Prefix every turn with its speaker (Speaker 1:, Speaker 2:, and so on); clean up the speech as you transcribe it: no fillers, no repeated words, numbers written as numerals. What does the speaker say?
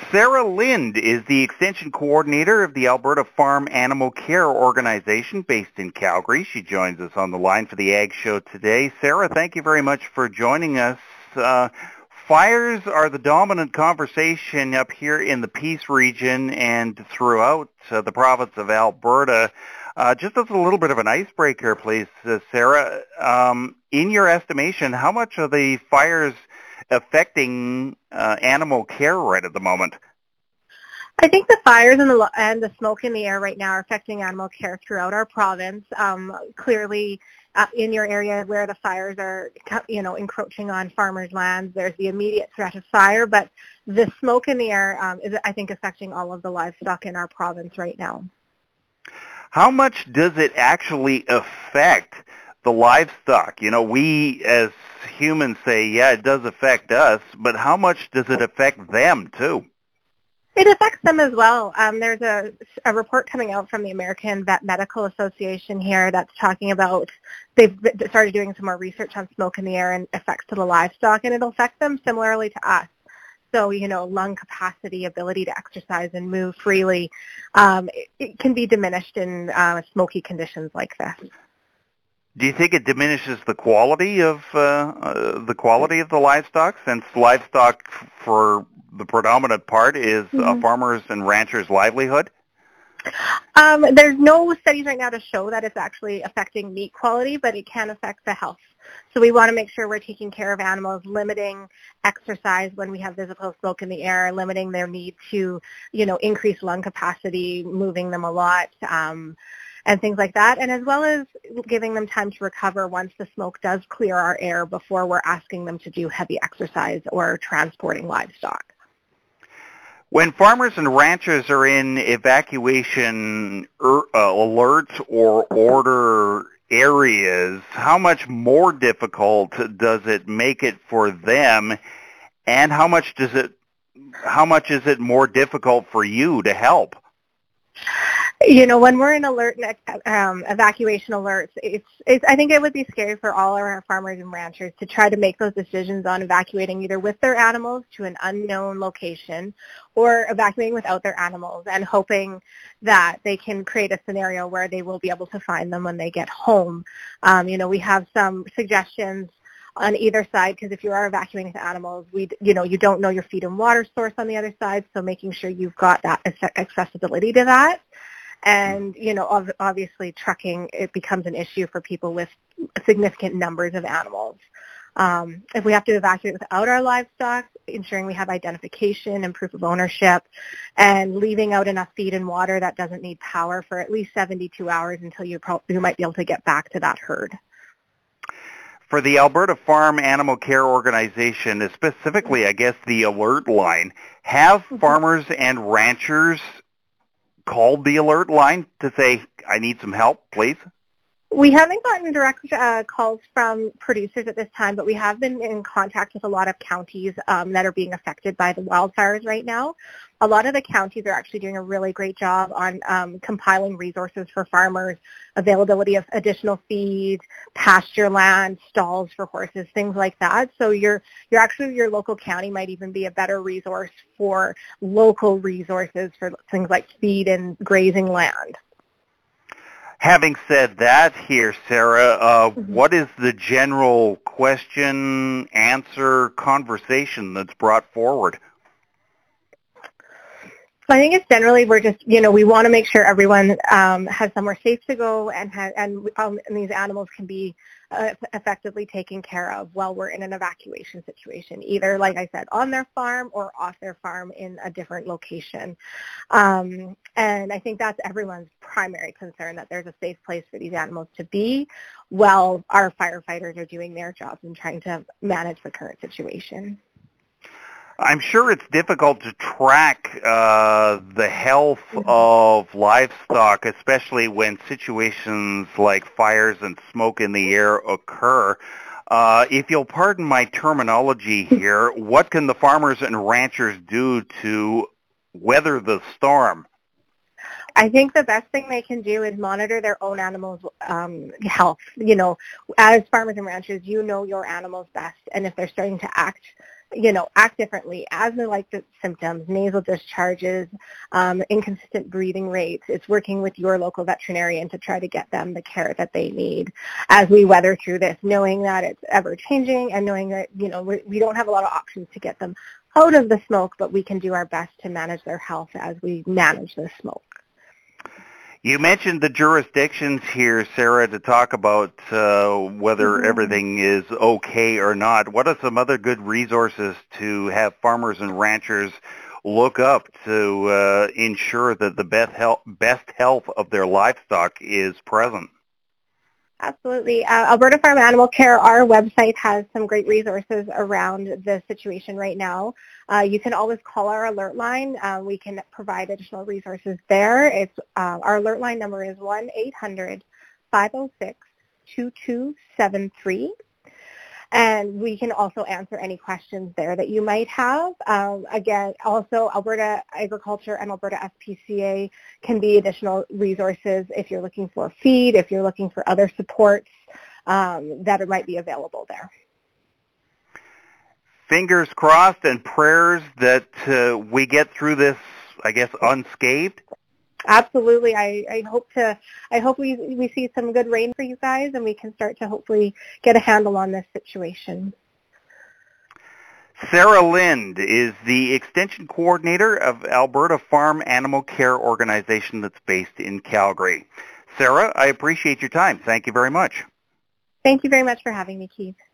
Speaker 1: Sarah Lind is the Extension Coordinator of the Alberta Farm Animal Care Organization based in Calgary. She joins us on the line for the Ag Show today. Sarah, thank you very much for joining us. Fires are the dominant conversation up here in the Peace region and throughout the province of Alberta. Just as a little bit of an icebreaker, please, Sarah, in your estimation, how much are the fires affecting animal care right at the moment?
Speaker 2: I think the fires and the smoke in the air right now are affecting animal care throughout our province. Clearly, in your area where the fires are, encroaching on farmers' lands, there's the immediate threat of fire, but the smoke in the air is, I think, affecting all of the livestock in our province right now.
Speaker 1: How much does it actually affect the livestock? You know, we as humans say, yeah, it does affect us, but how much does it affect them too?
Speaker 2: It affects them as well. There's a report coming out from the American Vet Medical Association here that's talking about, they've started doing some more research on smoke in the air and effects to the livestock, and it'll affect them similarly to us. So, lung capacity, ability to exercise and move freely, it can be diminished in smoky conditions like this.
Speaker 1: Do you think it diminishes the quality of the livestock, since livestock for the predominant part is farmers and ranchers' livelihood?
Speaker 2: There's no studies right now to show that it's actually affecting meat quality, but it can affect the health. So we want to make sure we're taking care of animals, limiting exercise when we have visible smoke in the air, limiting their need to, increase lung capacity, moving them a lot, and things like that, and as well as giving them time to recover once the smoke does clear our air before we're asking them to do heavy exercise or transporting livestock.
Speaker 1: When farmers and ranchers are in evacuation alert or order areas, how much more difficult does it make it for them, and how much is it more difficult for you to help?
Speaker 2: When we're in alert and evacuation alerts, I think it would be scary for all of our farmers and ranchers to try to make those decisions on evacuating either with their animals to an unknown location or evacuating without their animals and hoping that they can create a scenario where they will be able to find them when they get home. We have some suggestions on either side, because if you are evacuating the animals, you don't know your feed and water source on the other side, so making sure you've got that accessibility to that. And, obviously trucking, it becomes an issue for people with significant numbers of animals. If we have to evacuate without our livestock, ensuring we have identification and proof of ownership, and leaving out enough feed and water that doesn't need power for at least 72 hours until you might be able to get back to that herd.
Speaker 1: For the Alberta Farm Animal Care Organization, specifically, I guess, the alert line, have farmers and ranchers called the alert line to say, I need some help, please?
Speaker 2: We haven't gotten direct calls from producers at this time, but we have been in contact with a lot of counties that are being affected by the wildfires right now. A lot of the counties are actually doing a really great job on compiling resources for farmers, availability of additional feed, pasture land, stalls for horses, things like that. So your local county might even be a better resource for local resources for things like feed and grazing land.
Speaker 1: Having said that here, Sarah, what is the general question, answer, conversation that's brought forward?
Speaker 2: I think it's generally we're just, we want to make sure everyone has somewhere safe to go and these animals can be effectively taken care of while we're in an evacuation situation, either, like I said, on their farm or off their farm in a different location. And I think that's everyone's primary concern, that there's a safe place for these animals to be while our firefighters are doing their jobs and trying to manage the current situation.
Speaker 1: I'm sure it's difficult to track the health of livestock, especially when situations like fires and smoke in the air occur. If you'll pardon my terminology here, what can the farmers and ranchers do to weather the storm?
Speaker 2: I think the best thing they can do is monitor their own animals' health. As farmers and ranchers, you know your animals best, and if they're starting to act act differently, asthma-like symptoms, nasal discharges, inconsistent breathing rates. It's working with your local veterinarian to try to get them the care that they need as we weather through this, knowing that it's ever-changing and knowing that, we don't have a lot of options to get them out of the smoke, but we can do our best to manage their health as we manage the smoke.
Speaker 1: You mentioned the jurisdictions here, Sarah, to talk about whether everything is okay or not. What are some other good resources to have farmers and ranchers look up to ensure that the best health of their livestock is present?
Speaker 2: Absolutely. Alberta Farm Animal Care, our website has some great resources around the situation right now. You can always call our alert line. We can provide additional resources there. It's our alert line number is 1-800-506-2273. And we can also answer any questions there that you might have. Again, also Alberta Agriculture and Alberta SPCA can be additional resources if you're looking for feed, if you're looking for other supports that might be available there.
Speaker 1: Fingers crossed and prayers that we get through this, I guess, unscathed.
Speaker 2: Absolutely. I hope we see some good rain for you guys and we can start to hopefully get a handle on this situation.
Speaker 1: Sarah Lind is the Extension Coordinator of Alberta Farm Animal Care Organization that's based in Calgary. Sarah, I appreciate your time. Thank you very much.
Speaker 2: Thank you very much for having me, Keith.